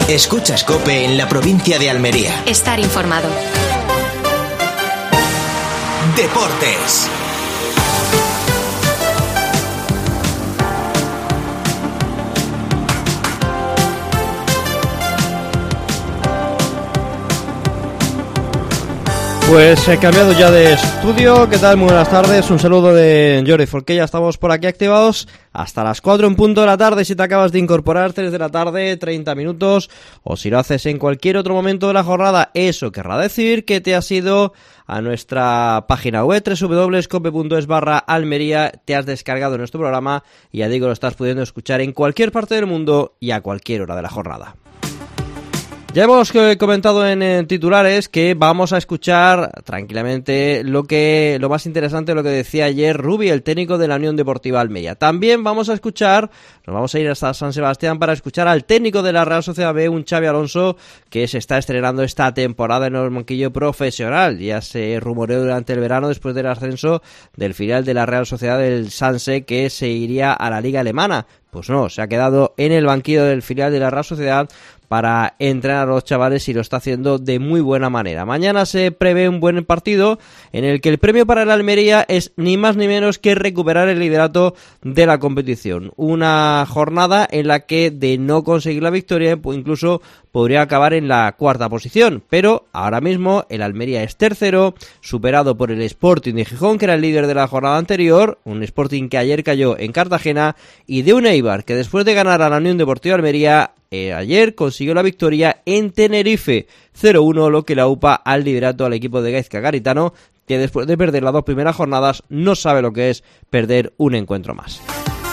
Escuchas COPE en la provincia de Almería. Estar informado. Deportes. Pues he cambiado ya de estudio. ¿Qué tal? Muy buenas tardes. Un saludo de Jordi Folqué. Ya estamos por aquí activados hasta las 4 en punto de la tarde. Si te acabas de incorporar, 3 de la tarde, 30 minutos. O si lo haces en cualquier otro momento de la jornada, eso querrá decir que te has ido a nuestra página web www.cope.es/Almería, te has descargado nuestro programa y ya digo, lo estás pudiendo escuchar en cualquier parte del mundo y a cualquier hora de la jornada. Ya hemos comentado en titulares que vamos a escuchar tranquilamente lo más interesante de lo que decía ayer Rubi, el técnico de la Unión Deportiva Almería. También nos vamos a ir hasta San Sebastián para escuchar al técnico de la Real Sociedad B, un Xabi Alonso que se está estrenando esta temporada en el banquillo profesional. Ya se rumoreó durante el verano, después del ascenso del filial de la Real Sociedad del Sanse, que se iría a la Liga Alemana. Pues no, se ha quedado en el banquillo del filial de la Real Sociedad para entrenar a los chavales y lo está haciendo de muy buena manera. Mañana se prevé un buen partido en el que el premio para el Almería es ni más ni menos que recuperar el liderato de la competición. Una jornada en la que de no conseguir la victoria incluso podría acabar en la cuarta posición, pero ahora mismo el Almería es tercero, superado por el Sporting de Gijón, que era el líder de la jornada anterior, un Sporting que ayer cayó en Cartagena, y de un Eibar que después de ganar a la Unión Deportiva Almería ayer consiguió la victoria en Tenerife 0-1, lo que la upa al liderato al equipo de Gaizka Garitano, que después de perder las dos primeras jornadas no sabe lo que es perder un encuentro más.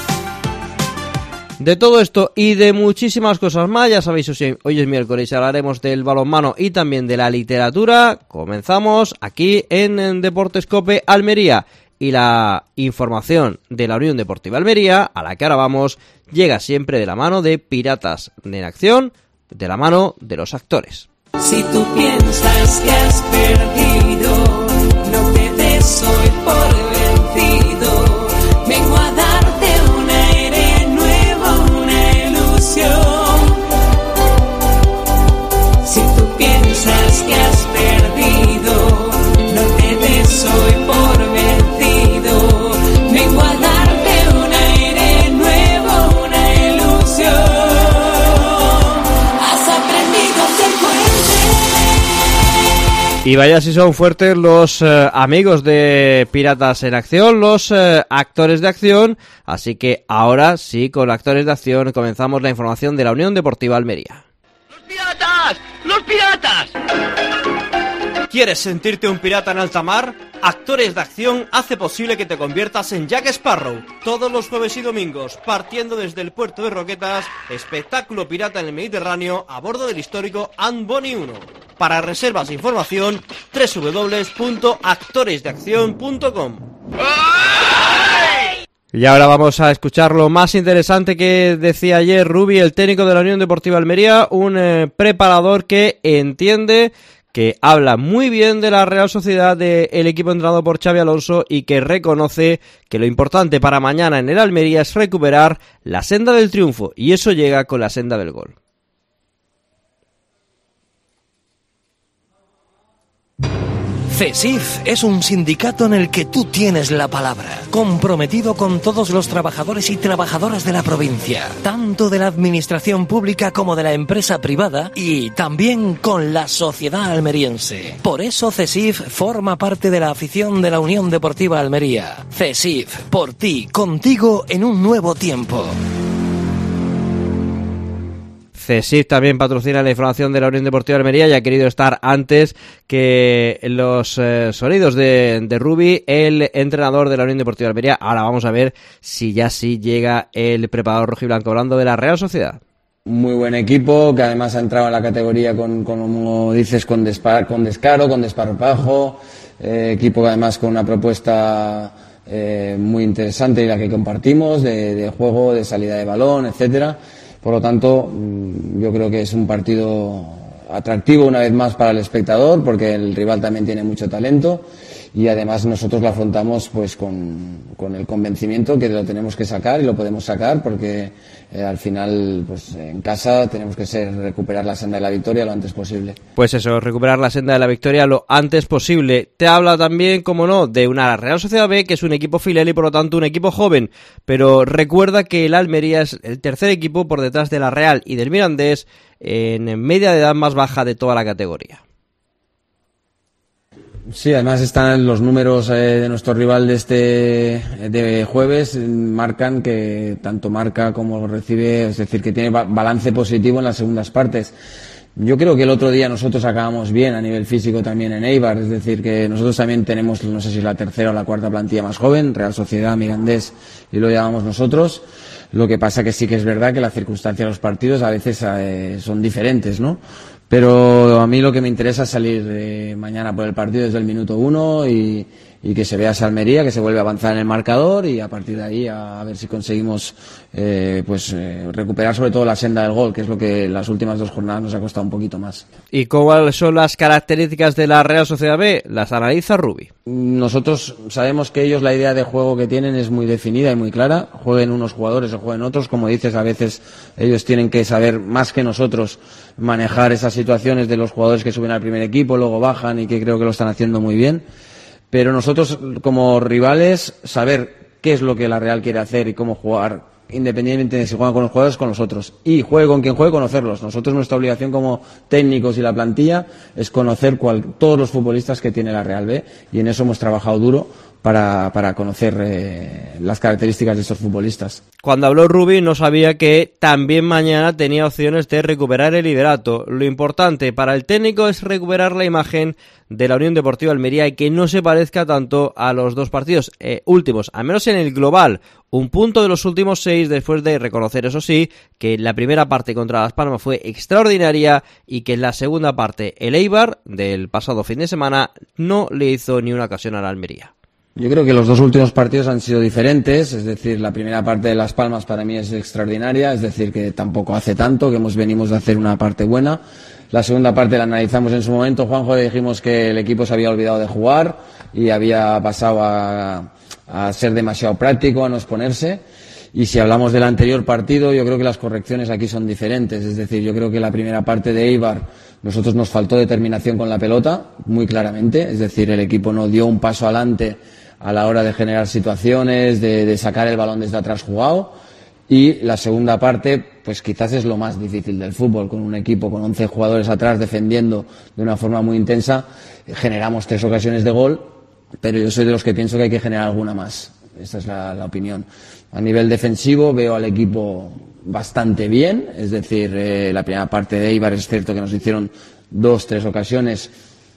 De todo esto y de muchísimas cosas más, ya sabéis, hoy es miércoles y hablaremos del balonmano y también de la literatura. Comenzamos aquí en Deportes COPE Almería. Y la información de la Unión Deportiva Almería, a la que ahora vamos, llega siempre de la mano de Piratas en Acción, de la mano de los actores. Si tú piensas que has perdido, no te des hoy por vencido. Vengo a darte un aire nuevo, una ilusión. Si tú piensas que has perdido, no te des hoy por vencido. Vengo a darte un aire nuevo, una ilusión. Has aprendido a ser fuerte. Y vaya si son fuertes los amigos de Piratas en Acción, los actores de acción. Así que ahora sí, con actores de acción comenzamos la información de la Unión Deportiva Almería. ¡Los piratas! ¡Los piratas! ¿Quieres sentirte un pirata en alta mar? Actores de Acción hace posible que te conviertas en Jack Sparrow. Todos los jueves y domingos, partiendo desde el puerto de Roquetas, espectáculo pirata en el Mediterráneo a bordo del histórico Anne Bonny 1. Para reservas e información, www.actoresdeaccion.com. Y ahora vamos a escuchar lo más interesante que decía ayer Rubi, el técnico de la Unión Deportiva Almería, un preparador que entiende, que habla muy bien de la Real Sociedad, del equipo entrenado por Xabi Alonso, y que reconoce que lo importante para mañana en el Almería es recuperar la senda del triunfo, y eso llega con la senda del gol. CESIF es un sindicato en el que tú tienes la palabra, comprometido con todos los trabajadores y trabajadoras de la provincia, tanto de la administración pública como de la empresa privada, y también con la sociedad almeriense. Por eso CESIF forma parte de la afición de la Unión Deportiva Almería. CESIF, por ti, contigo en un nuevo tiempo. CESIF también patrocina la información de la Unión Deportiva Almería y ha querido estar antes que los sonidos de Rubi, el entrenador de la Unión Deportiva Almería. Ahora vamos a ver si ya sí llega el preparador rojiblanco, hablando de la Real Sociedad. Muy buen equipo, que además ha entrado en la categoría como dices, con descaro, con desparpajo. Equipo que además con una propuesta muy interesante y la que compartimos, de juego, de salida de balón, etcétera. Por lo tanto, yo creo que es un partido atractivo una vez más para el espectador, porque el rival también tiene mucho talento, y además nosotros lo afrontamos pues con el convencimiento que lo tenemos que sacar y lo podemos sacar porque al final pues en casa tenemos que recuperar la senda de la victoria lo antes posible. Pues eso, recuperar la senda de la victoria lo antes posible. Te habla también, como no, de una Real Sociedad B que es un equipo filial y por lo tanto un equipo joven, pero recuerda que el Almería es el tercer equipo por detrás de la Real y del Mirandés en media de edad más baja de toda la categoría. Sí, además están los números de nuestro rival de jueves, marcan que tanto marca como recibe, es decir, que tiene balance positivo en las segundas partes. Yo creo que el otro día nosotros acabamos bien a nivel físico también en Eibar, es decir, que nosotros también tenemos, no sé si es la tercera o la cuarta plantilla más joven, Real Sociedad, Mirandés y lo llamamos nosotros. Lo que pasa que sí que es verdad que las circunstancias de los partidos a veces son diferentes, ¿no? Pero a mí lo que me interesa es salir mañana por el partido desde el minuto 1 y que se vea esa Almería, que se vuelve a avanzar en el marcador y a partir de ahí a ver si conseguimos recuperar sobre todo la senda del gol, que es lo que las últimas 2 jornadas nos ha costado un poquito más. ¿Y cuáles son las características de la Real Sociedad B? Las analiza Rubi. Nosotros sabemos que ellos la idea de juego que tienen es muy definida y muy clara, jueguen unos jugadores o jueguen otros, como dices, a veces ellos tienen que saber más que nosotros manejar esas situaciones de los jugadores que suben al primer equipo, luego bajan y que creo que lo están haciendo muy bien. Pero nosotros, como rivales, saber qué es lo que la Real quiere hacer y cómo jugar, independientemente de si juegan con los jugadores o con los otros. Y juegue con quien juegue, conocerlos. Nosotros, nuestra obligación como técnicos y la plantilla es conocer todos los futbolistas que tiene la Real B, y en eso hemos trabajado duro para conocer las características de esos futbolistas. Cuando habló Rubi no sabía que también mañana tenía opciones de recuperar el liderato. Lo importante para el técnico es recuperar la imagen de la Unión Deportiva Almería y que no se parezca tanto a los 2 partidos últimos, al menos en el global. Un punto de los últimos 6 después de reconocer, eso sí, que la primera parte contra Las Palmas fue extraordinaria y que en la segunda parte el Eibar del pasado fin de semana no le hizo ni una ocasión a la Almería. Yo creo que los 2 últimos partidos han sido diferentes, es decir, la primera parte de Las Palmas para mí es extraordinaria, es decir, que tampoco hace tanto, que venimos de hacer una parte buena. La segunda parte la analizamos en su momento, Juanjo, le dijimos que el equipo se había olvidado de jugar y había pasado a ser demasiado práctico, a no exponerse. Y si hablamos del anterior partido, yo creo que las correcciones aquí son diferentes, es decir, yo creo que la primera parte de Eibar nosotros nos faltó determinación con la pelota, muy claramente, es decir, el equipo no dio un paso adelante a la hora de generar situaciones, de sacar el balón desde atrás jugado, y la segunda parte pues quizás es lo más difícil del fútbol, con un equipo con 11 jugadores atrás defendiendo de una forma muy intensa, generamos 3 ocasiones de gol, pero yo soy de los que pienso que hay que generar alguna más, esa es la opinión. A nivel defensivo veo al equipo bastante bien, es decir, la primera parte de Eibar es cierto que nos hicieron 2-3 ocasiones,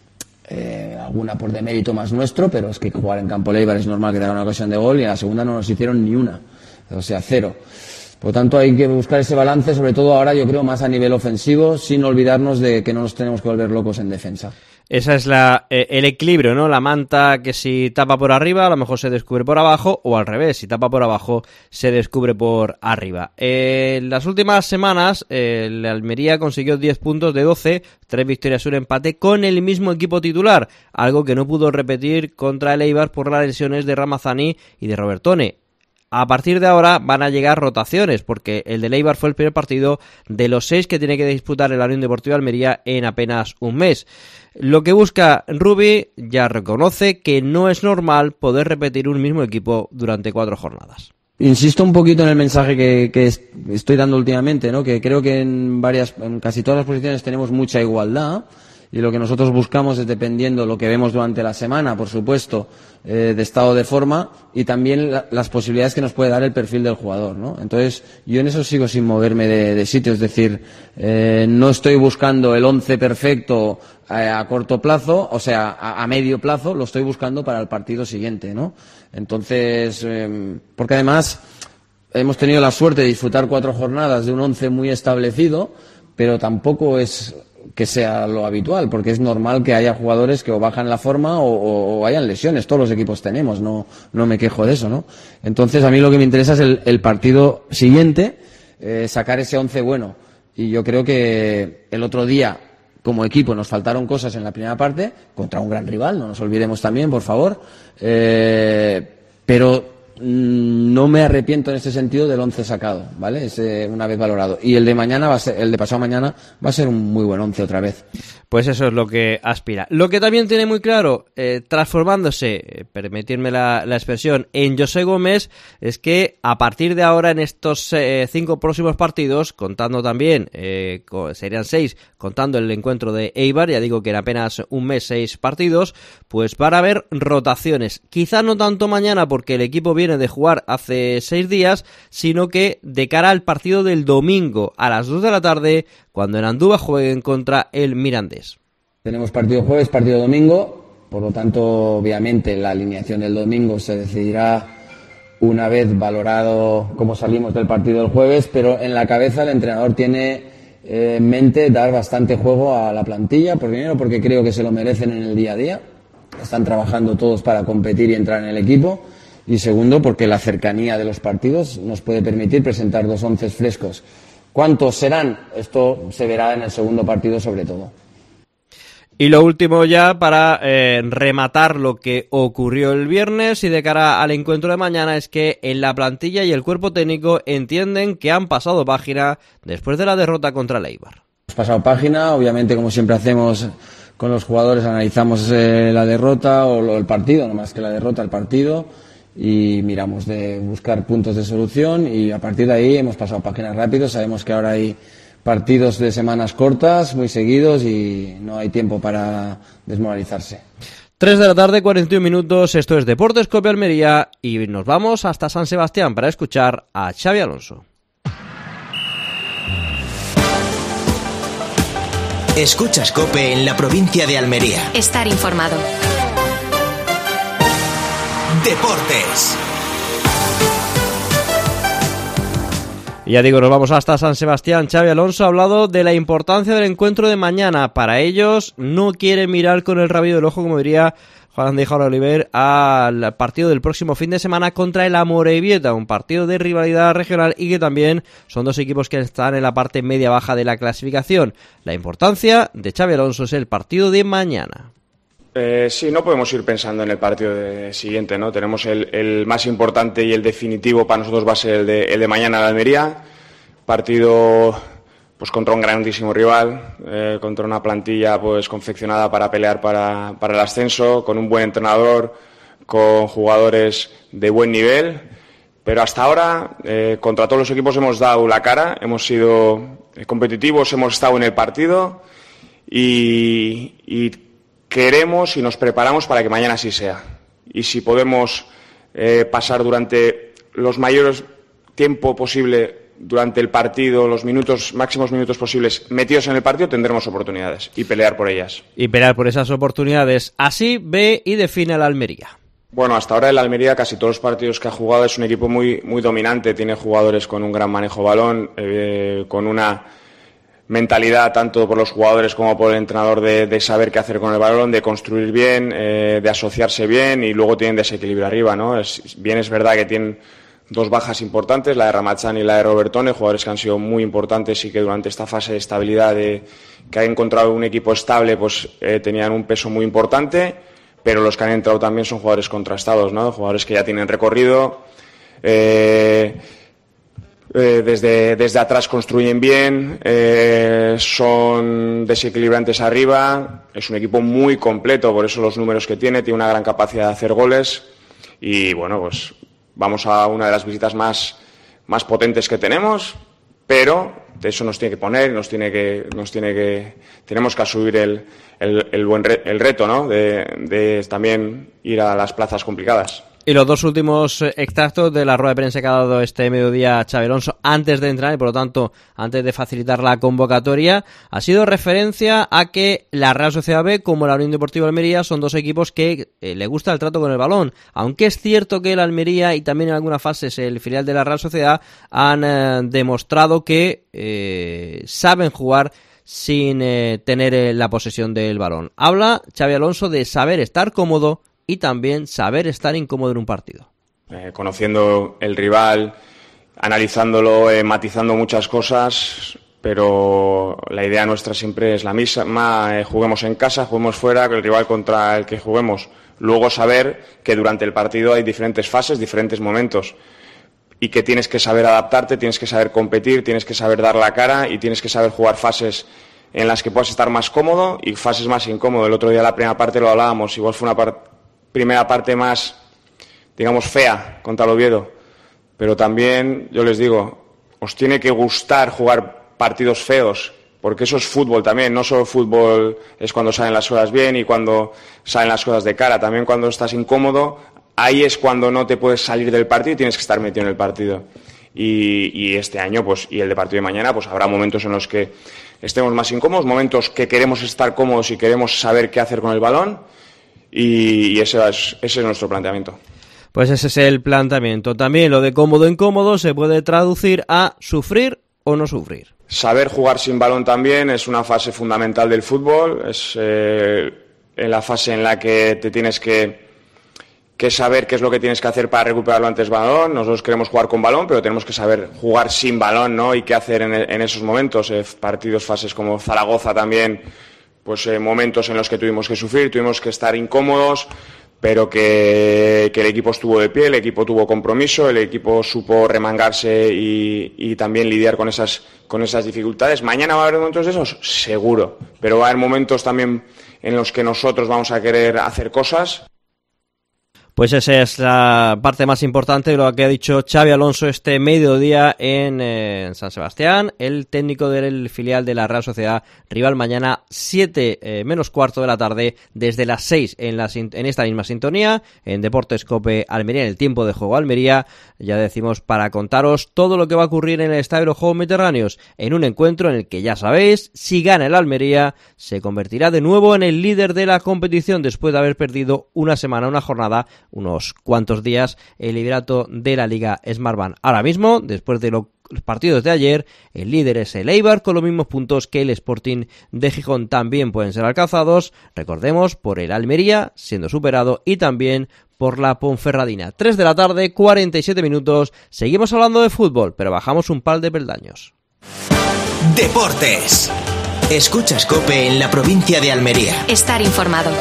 alguna por demérito más nuestro, pero es que jugar en campo Eibar es normal que te haga una ocasión de gol y en la segunda no nos hicieron ni una, o sea, 0. Por lo tanto hay que buscar ese balance, sobre todo ahora yo creo más a nivel ofensivo, sin olvidarnos de que no nos tenemos que volver locos en defensa. Esa es el equilibrio, ¿no? La manta que si tapa por arriba, a lo mejor se descubre por abajo, o al revés, si tapa por abajo, se descubre por arriba. En las últimas semanas, el Almería consiguió 10 puntos de 12, 3 victorias, un empate, con el mismo equipo titular, algo que no pudo repetir contra el Eibar por las lesiones de Ramazani y de Robertone. A partir de ahora van a llegar rotaciones, porque el de Eibar fue el primer partido de los 6 que tiene que disputar el Unión Deportiva Almería en apenas un mes. Lo que busca Rubi ya reconoce que no es normal poder repetir un mismo equipo durante 4 jornadas. Insisto un poquito en el mensaje que estoy dando últimamente, ¿no? Que creo que en casi todas las posiciones tenemos mucha igualdad. Y lo que nosotros buscamos es, dependiendo lo que vemos durante la semana, por supuesto, de estado de forma y también las posibilidades que nos puede dar el perfil del jugador, ¿no? Entonces, yo en eso sigo sin moverme de sitio, es decir, no estoy buscando el 11 perfecto a corto plazo, o sea, a medio plazo, lo estoy buscando para el partido siguiente, ¿no? Entonces, porque además hemos tenido la suerte de disfrutar 4 jornadas de un 11 muy establecido, pero tampoco es que sea lo habitual, porque es normal que haya jugadores que o bajan la forma o hayan lesiones, todos los equipos tenemos, no me quejo de eso, ¿no? Entonces a mí lo que me interesa es el partido siguiente, sacar ese 11 bueno, y yo creo que el otro día como equipo nos faltaron cosas en la primera parte, contra un gran rival, no nos olvidemos también, por favor, pero no me arrepiento en este sentido del 11 sacado, ¿vale? Una vez valorado. Y el de mañana el de pasado mañana va a ser un muy buen 11 otra vez. Pues eso es lo que aspira. Lo que también tiene muy claro, transformándose, permitirme la expresión, en José Gómez, es que a partir de ahora en estos 5 próximos partidos, contando también, serían 6, contando el encuentro de Eibar, ya digo que en apenas un mes 6 partidos, pues van a haber rotaciones. Quizá no tanto mañana porque el equipo viene de jugar hace 6 días, sino que de cara al partido del domingo a las 2 de la tarde, cuando en Andúba jueguen contra el Mirandés. Tenemos partido jueves, partido domingo, por lo tanto, obviamente, la alineación del domingo se decidirá una vez valorado cómo salimos del partido del jueves, pero en la cabeza el entrenador tiene en mente dar bastante juego a la plantilla, primero porque creo que se lo merecen en el día a día, están trabajando todos para competir y entrar en el equipo, y segundo porque la cercanía de los partidos nos puede permitir presentar 2 onces frescos. ¿Cuántos serán? Esto se verá en el segundo partido sobre todo. Y lo último ya para rematar lo que ocurrió el viernes y de cara al encuentro de mañana es que en la plantilla y el cuerpo técnico entienden que han pasado página después de la derrota contra el Eibar. Hemos pasado página, obviamente como siempre hacemos con los jugadores analizamos la derrota o el partido, no más que la derrota, el partido, y miramos de buscar puntos de solución y a partir de ahí hemos pasado páginas rápido, sabemos que ahora hay partidos de semanas cortas, muy seguidos y no hay tiempo para desmoralizarse. 3 de la tarde, 41 minutos, esto es Deportes Cope Almería y nos vamos hasta San Sebastián para escuchar a Xabi Alonso. Escuchas Cope en la provincia de Almería. Estar informado. Deportes. Y ya digo, nos vamos hasta San Sebastián. Xabi Alonso ha hablado de la importancia del encuentro de mañana. Para ellos no quiere mirar con el rabillo del ojo, como diría Juan de Jaula Oliver, al partido del próximo fin de semana contra el Amorebieta, un partido de rivalidad regional y que también son 2 equipos que están en la parte media-baja de la clasificación. La importancia de Xabi Alonso es el partido de mañana. Sí, no podemos ir pensando en el partido siguiente, ¿no? Tenemos el más importante y el definitivo para nosotros va a ser el de mañana de Almería, partido pues contra un grandísimo rival, contra una plantilla pues confeccionada para pelear para el ascenso, con un buen entrenador, con jugadores de buen nivel, pero hasta ahora contra todos los equipos hemos dado la cara, hemos sido competitivos, hemos estado en el partido y queremos y nos preparamos para que mañana así sea. Y si podemos pasar durante los mayores tiempo posible durante el partido, los máximos minutos posibles metidos en el partido, tendremos oportunidades y pelear por ellas. Y pelear por esas oportunidades. Así ve y define la Almería. Bueno, hasta ahora el Almería, casi todos los partidos que ha jugado, es un equipo muy, muy dominante. Tiene jugadores con un gran manejo de balón, con una mentalidad tanto por los jugadores como por el entrenador de saber qué hacer con el balón, de construir bien, de asociarse bien y luego tienen desequilibrio arriba, ¿no? Es verdad que tienen 2 bajas importantes, la de Ramazán y la de Robertone, jugadores que han sido muy importantes y que durante esta fase de estabilidad que han encontrado un equipo estable pues tenían un peso muy importante, pero los que han entrado también son jugadores contrastados, ¿no? Jugadores que ya tienen recorrido, desde atrás construyen bien, son desequilibrantes arriba, es un equipo muy completo, por eso los números que tiene una gran capacidad de hacer goles y bueno, pues vamos a una de las visitas más potentes que tenemos, pero eso nos tiene que poner, tenemos que asumir el reto, ¿no? de también ir a las plazas complicadas. Y los 2 últimos extractos de la rueda de prensa que ha dado este mediodía Xabi Alonso antes de entrar y por lo tanto antes de facilitar la convocatoria ha sido referencia a que la Real Sociedad B como la Unión Deportiva Almería son 2 equipos que le gusta el trato con el balón, aunque es cierto que el Almería y también en algunas fases el filial de la Real Sociedad han demostrado que saben jugar sin tener la posesión del balón. Habla Xabi Alonso de saber estar cómodo y también saber estar incómodo en un partido. Conociendo el rival, analizándolo, matizando muchas cosas, pero la idea nuestra siempre es la misma, juguemos en casa, juguemos fuera, que el rival contra el que juguemos. Luego saber que durante el partido hay diferentes fases, diferentes momentos, y que tienes que saber adaptarte, tienes que saber competir, tienes que saber dar la cara y tienes que saber jugar fases en las que puedas estar más cómodo y fases más incómodo. El otro día la primera parte lo hablábamos, igual fue una primera parte más, digamos, fea contra el Oviedo, pero también, yo les digo, os tiene que gustar jugar partidos feos, porque eso es fútbol también, no solo fútbol es cuando salen las cosas bien y cuando salen las cosas de cara, también cuando estás incómodo, ahí es cuando no te puedes salir del partido y tienes que estar metido en el partido. Y este año, pues, y el de partido de mañana, pues habrá momentos en los que estemos más incómodos, momentos que queremos estar cómodos y queremos saber qué hacer con el balón, y ese es nuestro planteamiento. Pues ese es el planteamiento. También lo de cómodo-incómodo se puede traducir a sufrir o no sufrir. Saber jugar sin balón también es una fase fundamental del fútbol, es en la fase en la que te tienes que saber qué es lo que tienes que hacer para recuperarlo antes del balón. Nosotros queremos jugar con balón, pero tenemos que saber jugar sin balón, ¿no? Y qué hacer en esos momentos. Partidos, fases como Zaragoza también, pues momentos en los que tuvimos que sufrir, tuvimos que estar incómodos, pero que el equipo estuvo de pie, el equipo tuvo compromiso, el equipo supo remangarse y también lidiar con esas dificultades. Mañana va a haber momentos de esos, seguro, pero va a haber momentos también en los que nosotros vamos a querer hacer cosas. Pues esa es la parte más importante de lo que ha dicho Xabi Alonso este mediodía en San Sebastián. El técnico del filial de la Real Sociedad, rival mañana 7 menos cuarto de la tarde, desde las 6 en esta misma sintonía, en Deportes Cope Almería, en el tiempo de juego Almería, ya decimos, para contaros todo lo que va a ocurrir en el Estadio de los Juegos Mediterráneos, en un encuentro en el que, ya sabéis, si gana el Almería, se convertirá de nuevo en el líder de la competición después de haber perdido una jornada, unos cuantos días, el liderato de la Liga Smartbank. Ahora mismo, después de los partidos de ayer, el líder es el Eibar con los mismos puntos que el Sporting de Gijón. También pueden ser alcanzados, recordemos, por el Almería siendo superado y también por la Ponferradina. 3 de la tarde, 47 minutos. Seguimos hablando de fútbol, pero bajamos un par de peldaños. Deportes. Escuchas COPE en la provincia de Almería. Estar informado.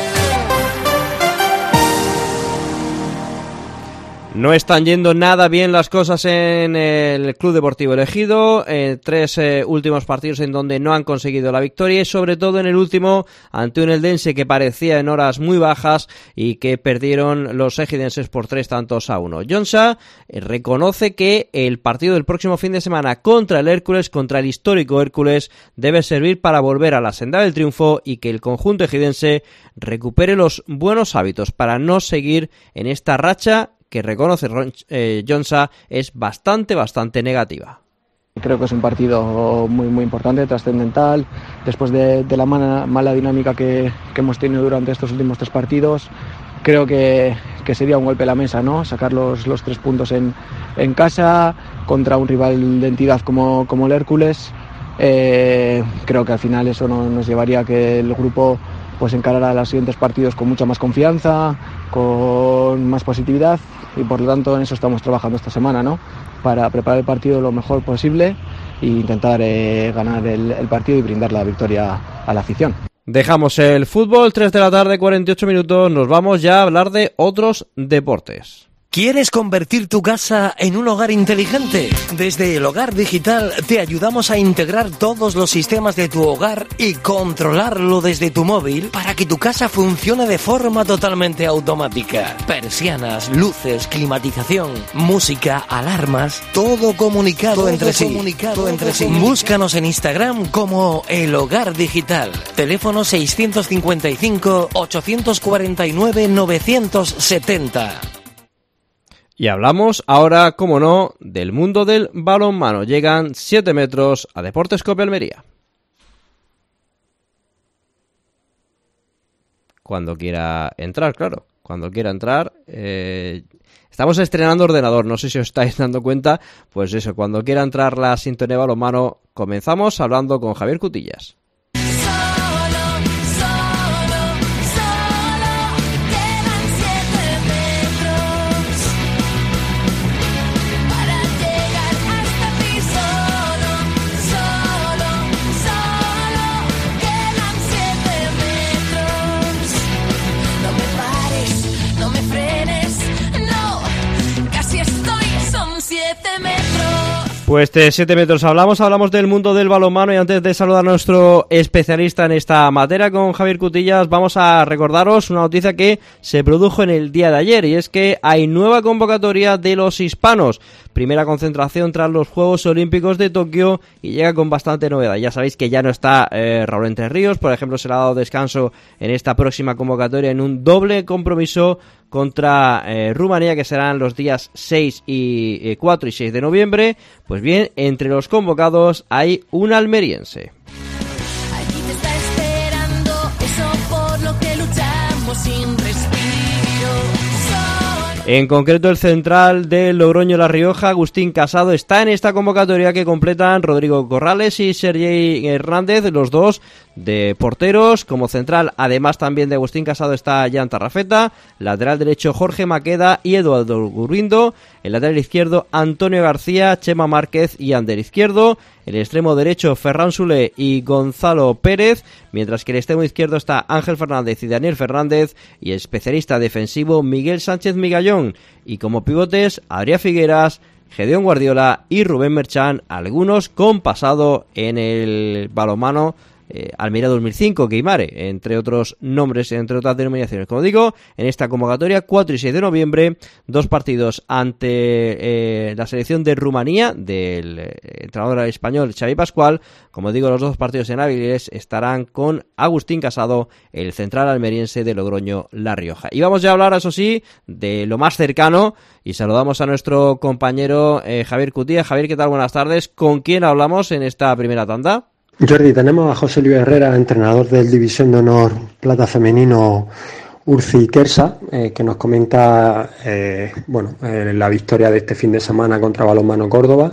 No están yendo nada bien las cosas en el Club Deportivo El Ejido, 3 últimos partidos en donde no han conseguido la victoria y sobre todo en el último ante un Eldense que parecía en horas muy bajas y que perdieron los ejidenses por 3-1. Jonsa reconoce que el partido del próximo fin de semana contra el Hércules, contra el histórico Hércules, debe servir para volver a la senda del triunfo y que el conjunto ejidense recupere los buenos hábitos para no seguir en esta racha que reconoce Jonsa es bastante negativa. Creo que es un partido muy importante, trascendental, después de la mala dinámica que hemos tenido durante estos últimos 3 partidos. Creo que sería un golpe a la mesa, ¿no? Sacar los 3 puntos en casa contra un rival de entidad como el Hércules. Creo que al final eso nos llevaría a que el grupo pues encarará los siguientes partidos con mucha más confianza, con más positividad, y por lo tanto en eso estamos trabajando esta semana, ¿no? Para preparar el partido lo mejor posible e intentar ganar el partido y brindar la victoria a la afición. Dejamos el fútbol, 3 de la tarde, 48 minutos, nos vamos ya a hablar de otros deportes. ¿Quieres convertir tu casa en un hogar inteligente? Desde El Hogar Digital te ayudamos a integrar todos los sistemas de tu hogar y controlarlo desde tu móvil para que tu casa funcione de forma totalmente automática. Persianas, luces, climatización, música, alarmas, todo comunicado entre sí. Búscanos en Instagram como El Hogar Digital. Teléfono 655 849 970. Y hablamos ahora, como no, del mundo del balonmano. Llegan 7 metros a Deportes Cope Almería. Cuando quiera entrar, claro. Cuando quiera entrar. Estamos estrenando ordenador, no sé si os estáis dando cuenta. Pues eso, cuando quiera entrar la sintonía de balonmano, comenzamos hablando con Javier Cutillas. Pues de 7 metros hablamos del mundo del balonmano, y antes de saludar a nuestro especialista en esta materia, con Javier Cutillas, vamos a recordaros una noticia que se produjo en el día de ayer, y es que hay nueva convocatoria de los hispanos. Primera concentración tras los Juegos Olímpicos de Tokio y llega con bastante novedad. Ya sabéis que ya no está Raúl Entre Ríos, por ejemplo, se le ha dado descanso en esta próxima convocatoria en un doble compromiso contra Rumanía, que serán los días 4 y 6 de noviembre. Pues bien, entre los convocados hay un almeriense. Allí te está esperando eso por lo que luchamos sin respiro. En concreto, el central de Logroño La Rioja, Agustín Casado, está en esta convocatoria que completan Rodrigo Corrales y Sergei Hernández, los dos de porteros. Como central, además también de Agustín Casado, está Jan Tarrafeta, lateral derecho Jorge Maqueda y Eduardo Gurbindo, el lateral izquierdo Antonio García, Chema Márquez y Ander Izquierdo, el extremo derecho Ferran Soler y Gonzalo Pérez, mientras que el extremo izquierdo está Ángel Fernández y Daniel Fernández, y el especialista defensivo Miguel Sánchez Migallón, y como pivotes Adrián Figueras, Gedeón Guardiola y Rubén Merchán, algunos con pasado en el balonmano Almería 2005, Guimare, entre otros nombres, entre otras denominaciones. Como digo, en esta convocatoria, 4 y 6 de noviembre, 2 partidos ante la selección de Rumanía, del entrenador español Xavi Pascual. Como digo, los 2 partidos en Avilés estarán con Agustín Casado, el central almeriense de Logroño La Rioja. Y vamos ya a hablar, eso sí, de lo más cercano, y saludamos a nuestro compañero Javier Cutillas. Javier, ¿qué tal? Buenas tardes. ¿Con quién hablamos en esta primera tanda? Jordi, tenemos a José Luis Herrera, entrenador del División de Honor Plata Femenino Urci Quersa, que nos comenta la victoria de este fin de semana contra Balonmano Córdoba.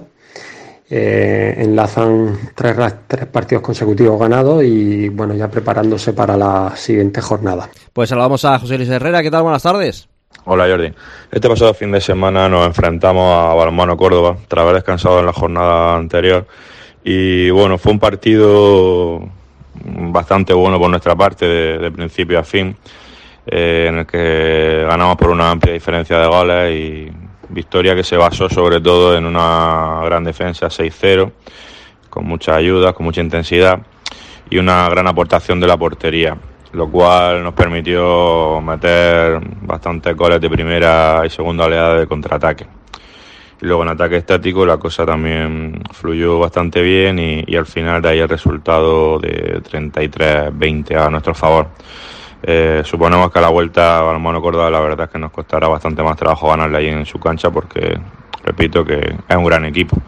Enlazan 3 partidos consecutivos ganados y bueno, ya preparándose para la siguiente jornada. Pues saludamos a José Luis Herrera. ¿Qué tal? Buenas tardes. Hola Jordi. Este pasado fin de semana nos enfrentamos a Balonmano Córdoba tras haber descansado en la jornada anterior. Y bueno, fue un partido bastante bueno por nuestra parte, de principio a fin, en el que ganamos por una amplia diferencia de goles, y victoria que se basó sobre todo en una gran defensa 6-0, con muchas ayudas, con mucha intensidad y una gran aportación de la portería, lo cual nos permitió meter bastantes goles de primera y segunda oleada de contraataque. Y luego en ataque estático la cosa también fluyó bastante bien, y al final de ahí el resultado de 33-20 a nuestro favor. Suponemos que a la vuelta a Balonmano Córdoba la verdad es que nos costará bastante más trabajo ganarle ahí en su cancha, porque repito que es un gran equipo.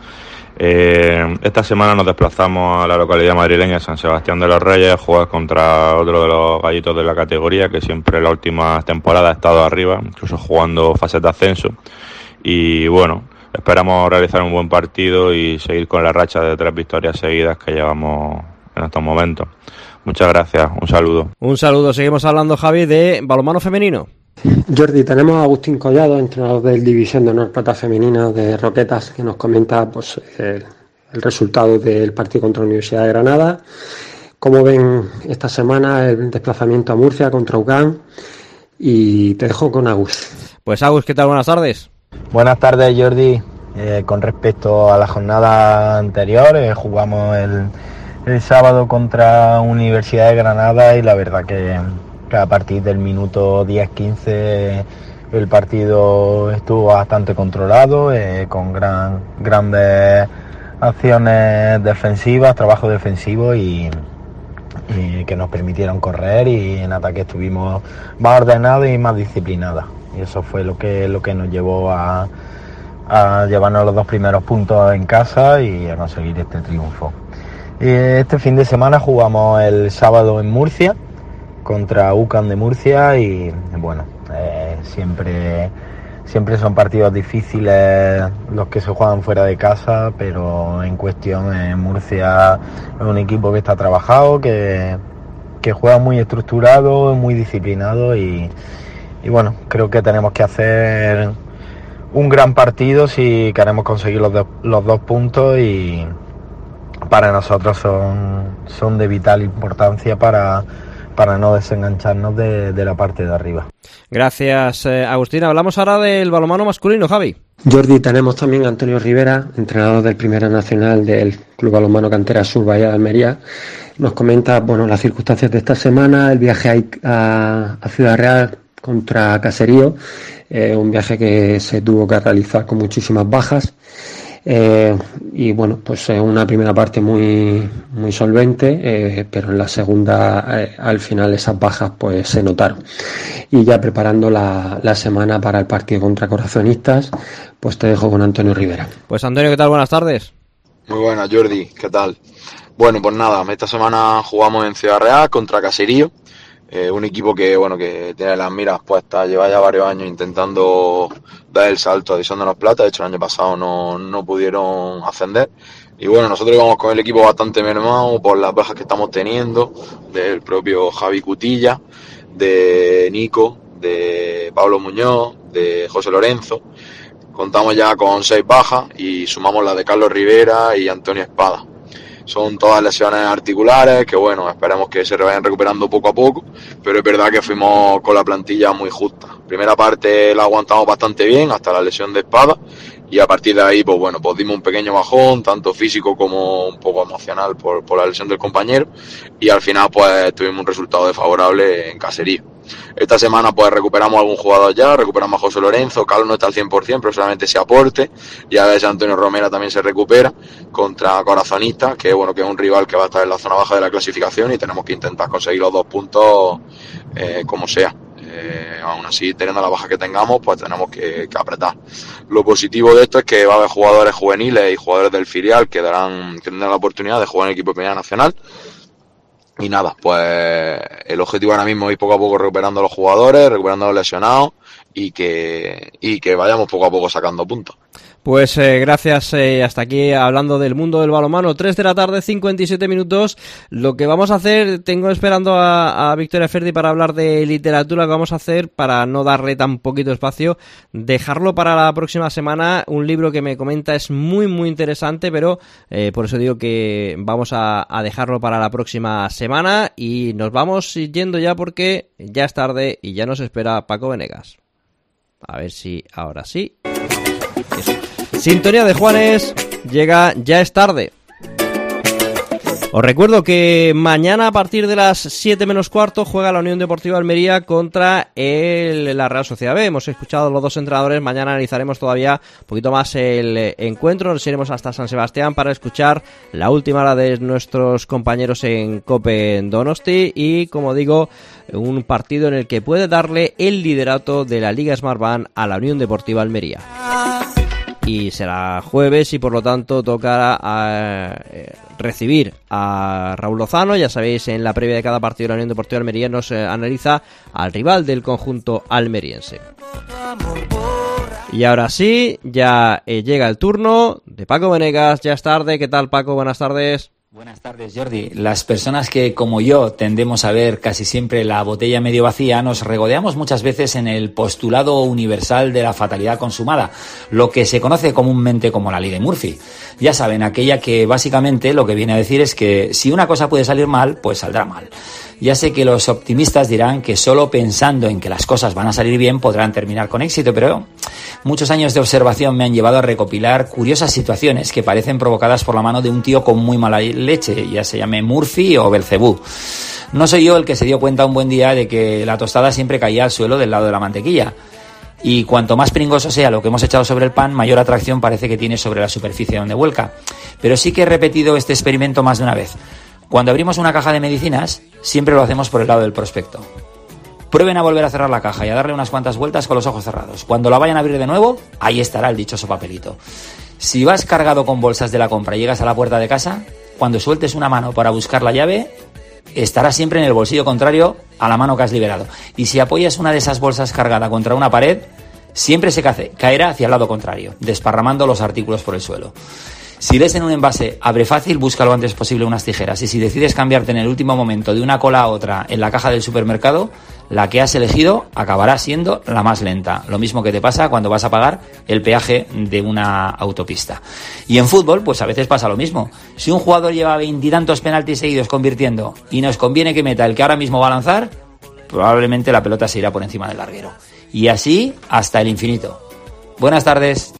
Esta semana nos desplazamos a la localidad madrileña San Sebastián de los Reyes a jugar contra otro de los gallitos de la categoría, que siempre en la última temporada ha estado arriba, incluso jugando fases de ascenso. Y bueno, esperamos realizar un buen partido y seguir con la racha de 3 victorias seguidas que llevamos en estos momentos. Muchas gracias, un saludo. Un saludo, seguimos hablando, Javi, de balonmano femenino. Jordi, tenemos a Agustín Collado, entrenador del División de Honor Plata Femenina de Roquetas, que nos comenta pues el resultado del partido contra la Universidad de Granada. ¿Cómo ven esta semana el desplazamiento a Murcia contra UCAM? Y te dejo con Agus. Pues Agus, ¿qué tal? Buenas tardes. Buenas tardes, Jordi. Con respecto a la jornada anterior, jugamos el sábado contra Universidad de Granada, y la verdad que a partir del minuto 10-15 el partido estuvo bastante controlado, con grandes acciones defensivas, trabajo defensivo y que nos permitieron correr, y en ataque estuvimos más ordenados y más disciplinados. Y eso fue lo que nos llevó a llevarnos los 2 primeros puntos en casa y a conseguir este triunfo. Este fin de semana jugamos el sábado en Murcia contra UCAM de Murcia, y bueno, siempre son partidos difíciles los que se juegan fuera de casa, pero en cuestión Murcia es un equipo que está trabajado, que juega muy estructurado, muy disciplinado, y bueno, creo que tenemos que hacer un gran partido si queremos conseguir los 2 puntos, y para nosotros son de vital importancia para no desengancharnos de la parte de arriba. Gracias, Agustín. Hablamos ahora del balonmano masculino, Javi. Jordi, tenemos también a Antonio Rivera, entrenador del Primera Nacional del Club Balonmano Cantera Sur Bahía de Almería. Nos comenta, las circunstancias de esta semana, el viaje a Ciudad Real contra Caserío, un viaje que se tuvo que realizar con muchísimas bajas. Y una primera parte muy solvente, pero en la segunda al final esas bajas pues se notaron. Y ya preparando la semana para el partido contra Corazonistas, pues te dejo con Antonio Rivera. Pues Antonio, ¿qué tal? Buenas tardes. Muy buenas, Jordi, ¿qué tal? Bueno, pues nada, esta semana jugamos en Ciudad Real contra Caserío, un equipo que tiene las miras puestas, lleva ya varios años intentando dar el salto a División de Honor Plata. De hecho el año pasado no pudieron ascender, y nosotros íbamos con el equipo bastante mermado por las bajas que estamos teniendo, del propio Javi Cutilla, de Nico, de Pablo Muñoz, de José Lorenzo. Contamos ya con 6 bajas y sumamos la de Carlos Rivera y Antonio Espada. Son todas lesiones articulares que esperemos que se vayan recuperando poco a poco, pero es verdad que fuimos con la plantilla muy justa. Primera parte la aguantamos bastante bien hasta la lesión de Espada, y a partir de ahí pues dimos un pequeño bajón, tanto físico como un poco emocional por la lesión del compañero, y al final pues tuvimos un resultado desfavorable en Caserío. Esta semana pues recuperamos algún jugador ya, recuperamos a José Lorenzo, Carlos no está al 100%, pero solamente se aporte, y a ver si Antonio Romera también se recupera contra Corazonistas, que es un rival que va a estar en la zona baja de la clasificación, y tenemos que intentar conseguir los 2 puntos como sea. Aún así, teniendo la baja que tengamos, pues tenemos que apretar. Lo positivo de esto es que va a haber jugadores juveniles y jugadores del filial que tendrán la oportunidad de jugar en el equipo de Primera Nacional. Y nada, pues el objetivo ahora mismo es ir poco a poco recuperando a los jugadores, recuperando a los lesionados, y que vayamos poco a poco sacando puntos. Pues gracias, hasta aquí hablando del mundo del balonmano. 3 de la tarde, 57 minutos. Lo que vamos a hacer, tengo esperando a Victoria Ferdi para hablar de literatura. Lo que vamos a hacer, para no darle tan poquito espacio, dejarlo para la próxima semana. Un libro que me comenta es muy muy interesante, pero por eso digo que vamos a dejarlo para la próxima semana, y nos vamos yendo ya porque ya es tarde y ya nos espera Paco Venegas. A ver si ahora sí. Eso. Sintonía de Juanes, llega Ya es tarde. Os recuerdo que mañana a partir de las 7 menos cuarto juega la Unión Deportiva Almería contra la Real Sociedad B. Hemos escuchado los 2 entrenadores. Mañana analizaremos todavía un poquito más el encuentro. Nos iremos hasta San Sebastián para escuchar la última hora de nuestros compañeros en COPE en Donosti, y como digo, un partido en el que puede darle el liderato de la Liga Smartbank a la Unión Deportiva Almería. Y será jueves, y por lo tanto tocará recibir a Raúl Lozano. Ya sabéis, en la previa de cada partido de la Unión Deportiva Almería nos analiza al rival del conjunto almeriense. Y ahora sí, ya llega el turno de Paco Venegas. Ya es tarde. ¿Qué tal, Paco? Buenas tardes. Buenas tardes, Jordi. Las personas que, como yo, tendemos a ver casi siempre la botella medio vacía, nos regodeamos muchas veces en el postulado universal de la fatalidad consumada, lo que se conoce comúnmente como la ley de Murphy. Ya saben, aquella que básicamente lo que viene a decir es que si una cosa puede salir mal, pues saldrá mal. Ya sé que los optimistas dirán que solo pensando en que las cosas van a salir bien podrán terminar con éxito, pero muchos años de observación me han llevado a recopilar curiosas situaciones que parecen provocadas por la mano de un tío con muy mala leche, ya se llame Murphy o Belcebú. No soy yo el que se dio cuenta un buen día de que la tostada siempre caía al suelo del lado de la mantequilla. Y cuanto más pringoso sea lo que hemos echado sobre el pan, mayor atracción parece que tiene sobre la superficie donde vuelca. Pero sí que he repetido este experimento más de una vez. Cuando abrimos una caja de medicinas, siempre lo hacemos por el lado del prospecto. Prueben a volver a cerrar la caja y a darle unas cuantas vueltas con los ojos cerrados. Cuando la vayan a abrir de nuevo, ahí estará el dichoso papelito. Si vas cargado con bolsas de la compra y llegas a la puerta de casa, cuando sueltes una mano para buscar la llave, estará siempre en el bolsillo contrario a la mano que has liberado. Y si apoyas una de esas bolsas cargada contra una pared, siempre se caerá hacia el lado contrario, desparramando los artículos por el suelo. Si ves en un envase abre fácil, busca lo antes posible unas tijeras. Y si decides cambiarte en el último momento de una cola a otra en la caja del supermercado, la que has elegido acabará siendo la más lenta. Lo mismo que te pasa cuando vas a pagar el peaje de una autopista. Y en fútbol, pues a veces pasa lo mismo. Si un jugador lleva 20 y tantos penaltis seguidos convirtiendo y nos conviene que meta el que ahora mismo va a lanzar, probablemente la pelota se irá por encima del larguero. Y así hasta el infinito. Buenas tardes.